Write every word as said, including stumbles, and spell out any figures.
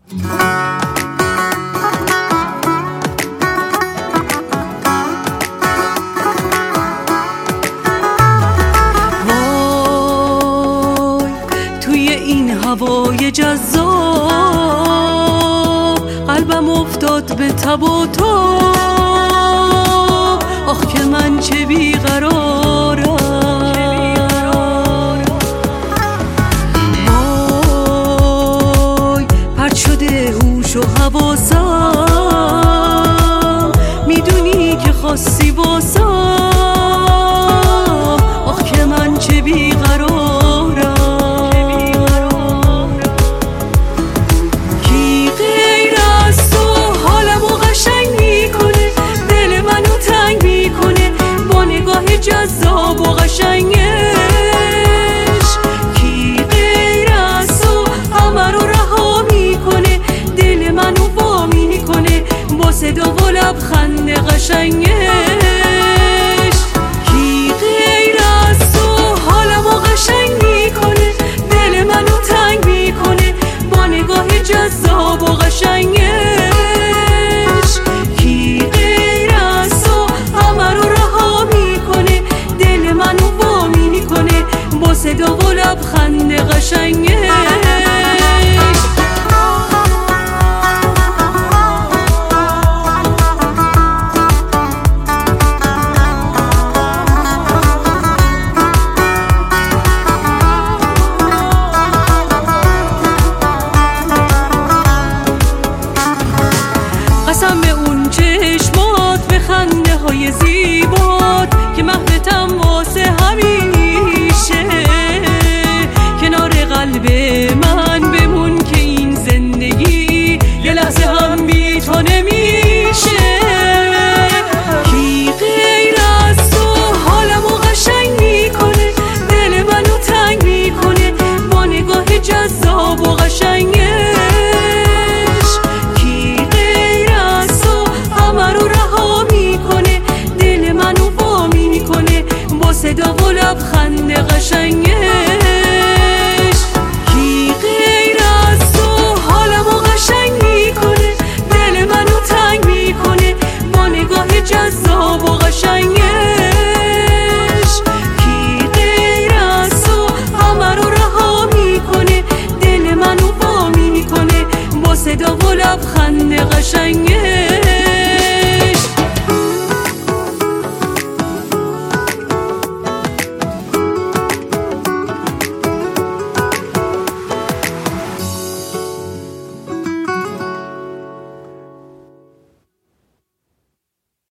وای توی این هوای جذاب قلبم افتاد به تب و تاب. آخ که من چه بیقرارم، وای پرت شده هوش و حواسم، میدونی که خواستی واسم. آخ که من چه بیقرارم، کی غیر از تو حالمو قشنگ میکنه، دل منو تنگ میکنه با نگاه جذاب و قشنگش. کی غیر از تو همه رو رها میکنه، دل منو وا میکنه با صدا و لبخند قشنگش. کی غیر از تو حالمو قشنگ میکنه، دل منو تنگ میکنه با نگاه جذاب و قشنگش. کی غیر از تو همه رو رها میکنه، دل منو وا میکنه با صدا و لبخند قشنگش. قسم به اون چشمات، به خنده های زیبات که محبتم واسه همیشه. کنار قلب من بمون که این زندگی یه لحظه هم بی تو نمیشه. کی غیر از تو حالمو قشنگ میکنه، دل منو تنگ میکنه با نگاه جذاب و قشنگ.